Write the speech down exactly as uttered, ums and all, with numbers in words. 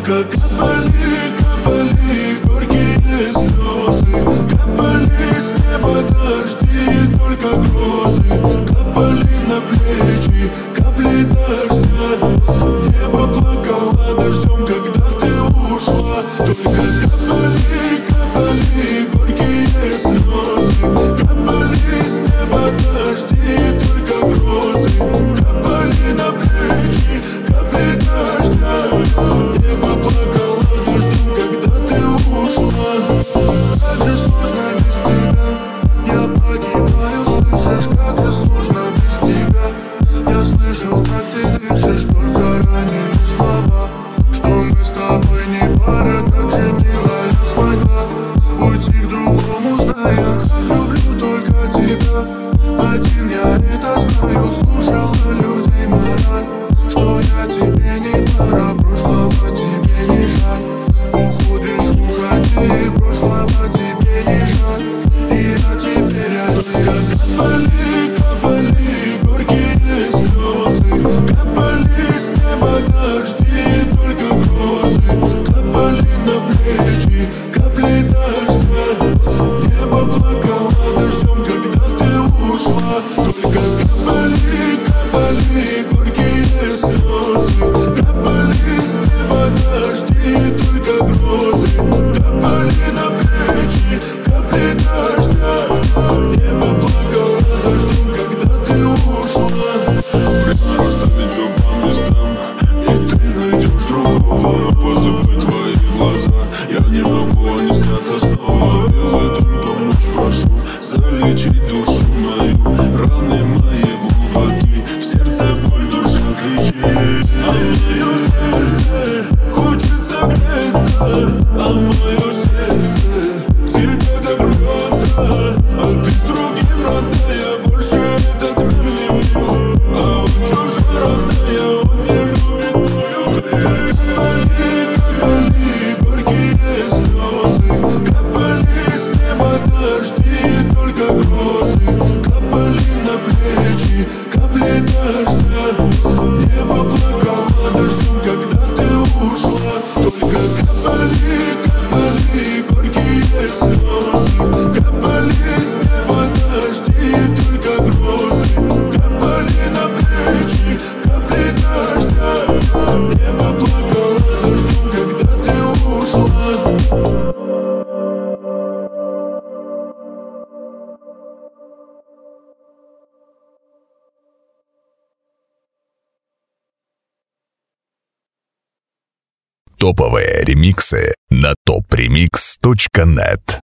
Только капали, капали горькие слезы, капали с неба дожди, только грозы, капали на плечи капли дождя. Небо плакало дождем, когда ты ушла. Только капали, капали горькие слезы, капали с неба дожди, только грозы, капали на плечи капли дождя. Небо плакало дождем, когда ты ушла. Как же сложно без тебя, я погибаю, слышишь, как же сложно без тебя. Я слышу, как ты дышишь, только ранее слова, что мы с тобой не пара. Как же мило я смогла уйти к другому, зная, как люблю только тебя. Один я это знаю, слушала людей мораль, что я тебе не пара, прошлого тебе не жаль. Уходишь, уходи, прошлого тебе не жаль. И я теперь один. Капали, капали горькие слезы, капали с неба дожди, только грозы, капали на плечи капли дождя. Небо плакало дождем, когда ты ушла. Только капали, капали горькие слезы, капали с неба дожди, только грозы, капали на плечи капли дождя. Небо плакало дождем, когда ты ушла. Время расставить все по местам, и ты найдешь другого. Но позабыть твои глаза я не могу, они снятся снова. Белый дым помочь прошу, залечить душу мою. Раны мои глубоки, в сердце боль, душа кричит. А мое сердце хочет согреться, а мое сердце к тебе добрется. А ты с другим, родная, больше этот мир не мил. А он чужой, родная, он не любит мою ты. Капали, капали горькие слезы, капали с неба дожди, только грозы, капали на плечи капли дождя. Небо плакало дождем, когда ты ушла. Только капали, капали горькие слезы, капали с неба дожди, только грозы, капали на плечи капли дождя. Небо плакало дождем, когда ты ушла. Топовые ремиксы на топ ремикс точка нет.